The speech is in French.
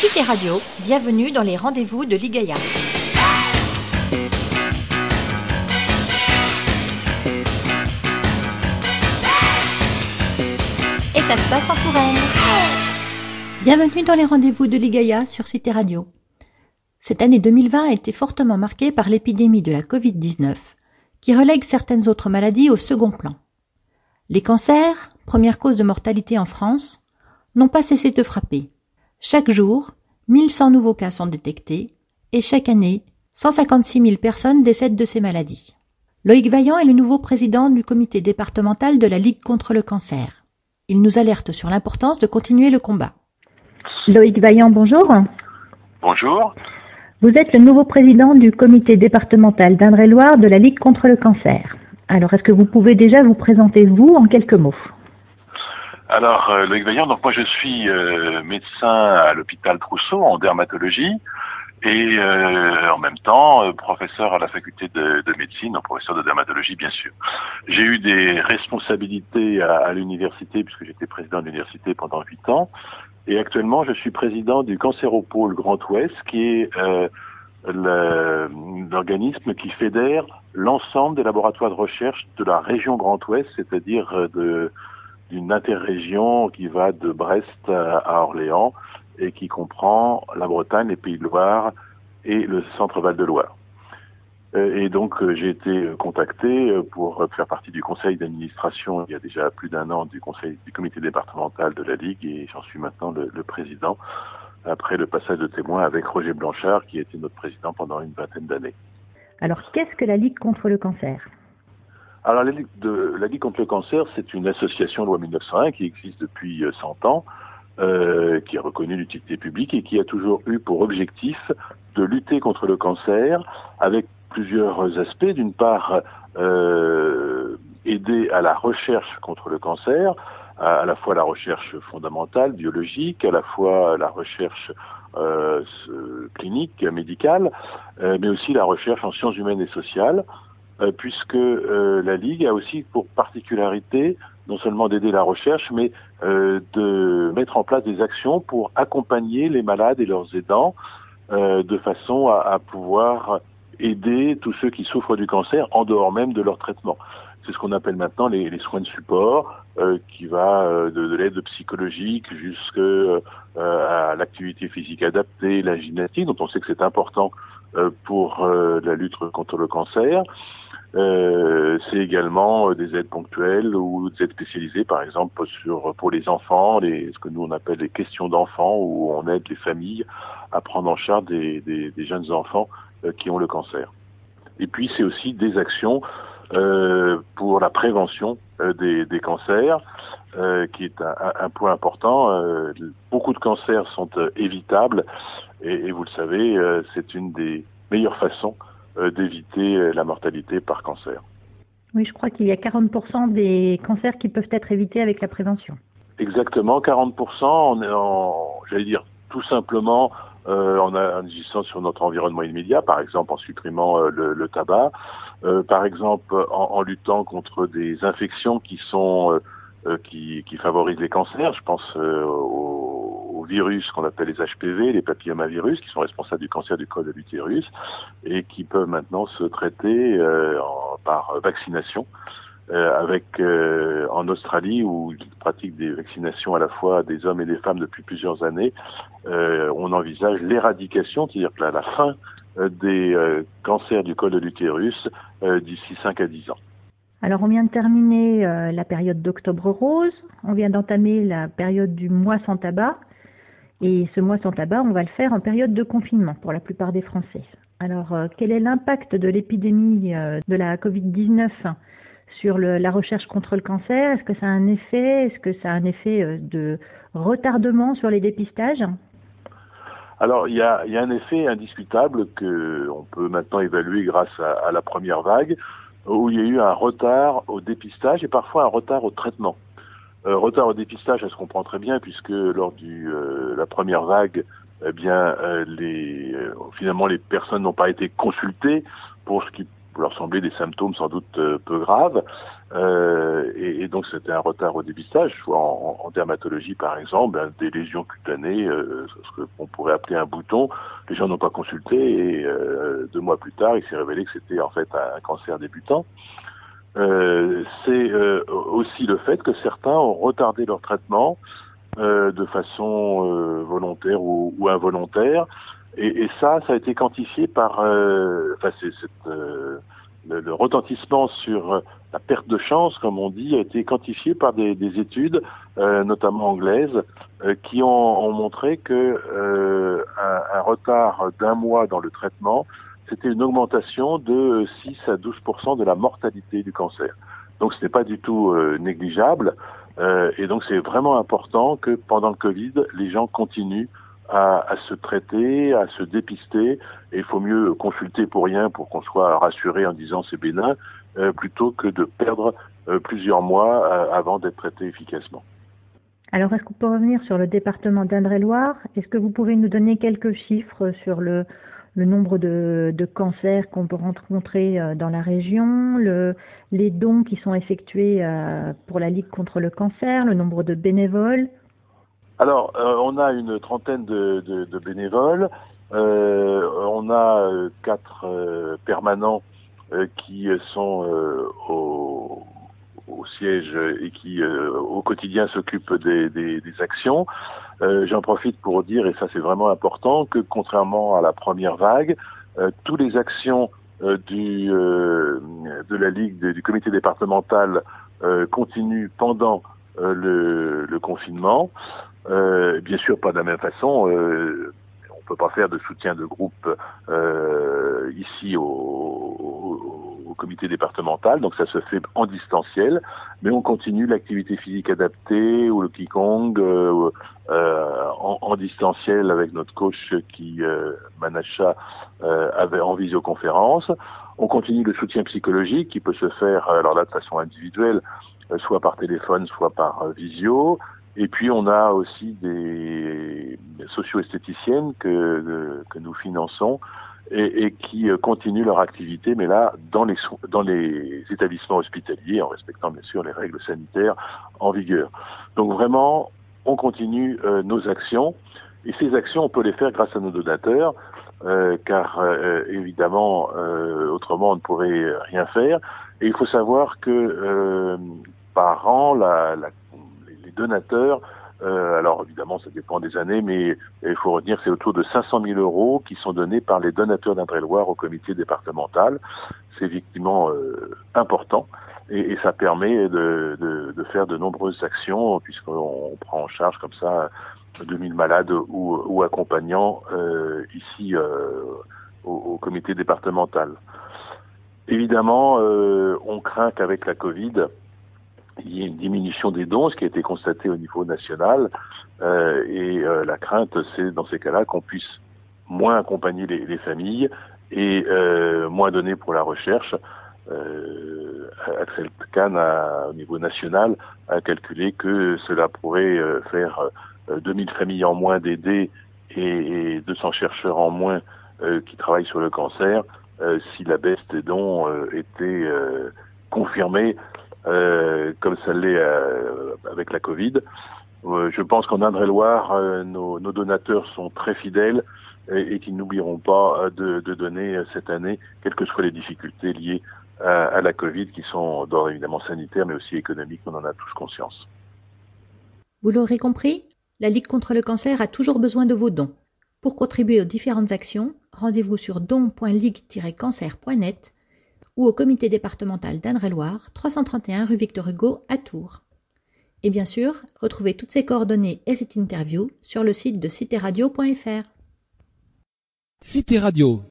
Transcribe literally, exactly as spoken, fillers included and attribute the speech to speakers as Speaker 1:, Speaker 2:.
Speaker 1: Cité Radio, bienvenue dans les rendez-vous de l'I G A I A. Et ça se passe en Touraine.
Speaker 2: Bienvenue dans les rendez-vous de l'I G A I A sur Cité Radio. Cette année deux mille vingt a été fortement marquée par l'épidémie de la covid dix-neuf, qui relègue certaines autres maladies au second plan. Les cancers, première cause de mortalité en France, n'ont pas cessé de frapper. Chaque jour, mille cent nouveaux cas sont détectés et chaque année, cent cinquante-six mille personnes décèdent de ces maladies. Loïc Vaillant est le nouveau président du comité départemental de la Ligue contre le cancer. Il nous alerte sur l'importance de continuer le combat. Loïc Vaillant, bonjour.
Speaker 3: Bonjour.
Speaker 2: Vous êtes le nouveau président du comité départemental d'Indre-et-Loire de la Ligue contre le cancer. Alors, est-ce que vous pouvez déjà vous présenter, vous, en quelques mots ?
Speaker 3: Alors, euh, Loïc Vaillant, donc moi je suis euh, médecin à l'hôpital Trousseau en dermatologie et euh, en même temps euh, professeur à la faculté de, de médecine, donc professeur de dermatologie bien sûr. J'ai eu des responsabilités à, à l'université puisque j'étais président de l'université pendant huit ans et actuellement je suis président du Cancéropôle Grand Ouest qui est euh, le, l'organisme qui fédère l'ensemble des laboratoires de recherche de la région Grand Ouest, c'est-à-dire de d'une interrégion qui va de Brest à Orléans et qui comprend la Bretagne, les Pays de Loire et le centre Val-de-Loire. Et donc j'ai été contacté pour faire partie du conseil d'administration il y a déjà plus d'un an du conseil du comité départemental de la Ligue et j'en suis maintenant le, le président après le passage de témoin avec Roger Blanchard qui était notre président pendant une vingtaine d'années.
Speaker 2: Alors qu'est-ce que la Ligue contre le cancer ?
Speaker 3: Alors la Ligue, de, la Ligue contre le cancer, c'est une association loi mille neuf cent un qui existe depuis cent ans, euh, qui est reconnue d'utilité publique et qui a toujours eu pour objectif de lutter contre le cancer avec plusieurs aspects. D'une part, euh, aider à la recherche contre le cancer, à, à la fois la recherche fondamentale, biologique, à la fois la recherche euh, clinique, médicale, euh, mais aussi la recherche en sciences humaines et sociales. Euh, puisque euh, la Ligue a aussi pour particularité non seulement d'aider la recherche, mais euh, de mettre en place des actions pour accompagner les malades et leurs aidants euh, de façon à, à pouvoir aider tous ceux qui souffrent du cancer en dehors même de leur traitement. C'est ce qu'on appelle maintenant les, les soins de support, euh, qui va euh, de, de l'aide psychologique jusqu'à euh, à l'activité physique adaptée, la gymnastique, dont on sait que c'est important euh, pour euh, la lutte contre le cancer. Euh, c'est également euh, des aides ponctuelles ou des aides spécialisées, par exemple sur pour les enfants, les, ce que nous on appelle les questions d'enfants, où on aide les familles à prendre en charge des, des, des jeunes enfants euh, qui ont le cancer. Et puis c'est aussi des actions euh, pour la prévention euh, des, des cancers, euh, qui est un, un point important. Euh, beaucoup de cancers sont euh, évitables, et, et vous le savez, euh, c'est une des meilleures façons d'éviter la mortalité par cancer.
Speaker 2: Oui, je crois qu'il y a quarante pour cent des cancers qui peuvent être évités avec la prévention.
Speaker 3: Exactement, quarante pour cent, on est en, j'allais dire, tout simplement euh, en agissant sur notre environnement immédiat, par exemple en supprimant euh, le, le tabac, euh, par exemple en, en luttant contre des infections qui sont euh, qui, qui favorisent les cancers. Je pense euh, aux, aux virus qu'on appelle les H P V, les papillomavirus, qui sont responsables du cancer du col de l'utérus et qui peuvent maintenant se traiter euh, en, par vaccination. Euh, avec euh, en Australie où ils pratiquent des vaccinations à la fois des hommes et des femmes depuis plusieurs années, euh, on envisage l'éradication, c'est-à-dire que la, la fin euh, des euh, cancers du col de l'utérus euh, d'ici cinq à dix ans.
Speaker 2: Alors on vient de terminer euh, la période d'Octobre Rose, on vient d'entamer la période du mois sans tabac, et ce mois sans tabac, on va le faire en période de confinement pour la plupart des Français. Alors euh, quel est l'impact de l'épidémie euh, de la covid dix-neuf sur le, la recherche contre le cancer? Est-ce que ça a un effet Est-ce que ça a un effet euh, de retardement sur les dépistages?
Speaker 3: Alors, il y a, il y a un effet indiscutable que on peut maintenant évaluer grâce à, à la première vague, où il y a eu un retard au dépistage et parfois un retard au traitement. Euh, retard au dépistage, ça se comprend très bien, puisque lors du euh, la première vague, eh bien, euh, les, euh, finalement, les personnes n'ont pas été consultées pour ce qui leur sembler des symptômes sans doute euh, peu graves. Euh, et, et donc c'était un retard au dépistage. En, en, en dermatologie par exemple, ben, des lésions cutanées, euh, ce qu'on pourrait appeler un bouton, les gens n'ont pas consulté et euh, deux mois plus tard, il s'est révélé que c'était en fait un, un cancer débutant. Euh, c'est euh, aussi le fait que certains ont retardé leur traitement euh, de façon euh, volontaire ou, ou involontaire. Et, et ça, ça a été quantifié par, euh, enfin, c'est, c'est, euh, le, le retentissement sur la perte de chance, comme on dit, a été quantifié par des, des études, euh, notamment anglaises, euh, qui ont, ont montré que euh, un, un retard d'un mois dans le traitement, c'était une augmentation de six à douze pour cent de la mortalité du cancer. Donc ce n'est pas du tout euh, négligeable, euh, et donc c'est vraiment important que pendant le Covid, les gens continuent À, à se traiter, à se dépister, et il faut mieux consulter pour rien pour qu'on soit rassuré en disant c'est bénin, euh, plutôt que de perdre euh, plusieurs mois euh, avant d'être traité efficacement.
Speaker 2: Alors, est-ce qu'on peut revenir sur le département d'Indre-et-Loire ? Est-ce que vous pourrez nous donner quelques chiffres sur le, le nombre de, de cancers qu'on peut rencontrer dans la région, le, les dons qui sont effectués pour la Ligue contre le cancer, le nombre de bénévoles ?
Speaker 3: Alors, euh, on a une trentaine de, de, de bénévoles, euh, on a euh, quatre euh, permanents euh, qui sont euh, au, au siège et qui, euh, au quotidien, s'occupent des, des, des actions. Euh, j'en profite pour dire, et ça c'est vraiment important, que contrairement à la première vague, euh, toutes les actions euh, du, euh, de la Ligue, de, du comité départemental euh, continuent pendant euh, le, le confinement. Euh, bien sûr, pas de la même façon. Euh, on peut pas faire de soutien de groupe euh, ici au, au, au comité départemental, donc ça se fait en distanciel, mais on continue l'activité physique adaptée ou le Qigong euh, euh, en, en distanciel avec notre coach qui, euh, Manacha, euh, avait en visioconférence. On continue le soutien psychologique qui peut se faire, alors là de façon individuelle, soit par téléphone, soit par euh, visio. Et puis on a aussi des socio-esthéticiennes que, que nous finançons et, et qui continuent leur activité, mais là dans les, dans les établissements hospitaliers, en respectant bien sûr les règles sanitaires en vigueur. Donc vraiment, on continue euh, nos actions, et ces actions, on peut les faire grâce à nos donateurs, euh, car euh, évidemment, euh, autrement on ne pourrait rien faire. Et il faut savoir que euh, par an, la, la les donateurs, euh, alors évidemment ça dépend des années, mais il faut retenir que c'est autour de cinq cent mille euros qui sont donnés par les donateurs d'Indre-et-Loire au comité départemental. C'est effectivement euh, important et, et ça permet de, de, de faire de nombreuses actions puisqu'on prend en charge comme ça deux mille malades ou, ou accompagnants euh, ici euh, au, au comité départemental. Évidemment, euh, on craint qu'avec la Covid, il y a une diminution des dons, ce qui a été constaté au niveau national, euh, et euh, la crainte, c'est dans ces cas-là qu'on puisse moins accompagner les, les familles et euh, moins donner pour la recherche. Euh, Axel Kahn, a, au niveau national, a calculé que cela pourrait euh, faire euh, deux mille familles en moins d'aider et, et deux cents chercheurs en moins euh, qui travaillent sur le cancer, euh, si la baisse des dons euh, était euh, confirmée, Euh, comme ça l'est euh, avec la Covid. Euh, je pense qu'en Indre-et-Loire, euh, nos, nos donateurs sont très fidèles et, et qu'ils n'oublieront pas de, de donner cette année, quelles que soient les difficultés liées à, à la Covid, qui sont d'ordre évidemment sanitaire, mais aussi économique, on en a tous conscience.
Speaker 2: Vous l'aurez compris, la Ligue contre le cancer a toujours besoin de vos dons. Pour contribuer aux différentes actions, rendez-vous sur don point ligue tiret cancer point net ou au comité départemental d'Indre-et-Loire, trois cent trente et un rue Victor Hugo à Tours. Et bien sûr, retrouvez toutes ces coordonnées et cette interview sur le site de cité radio point f r.
Speaker 4: Cité Radio.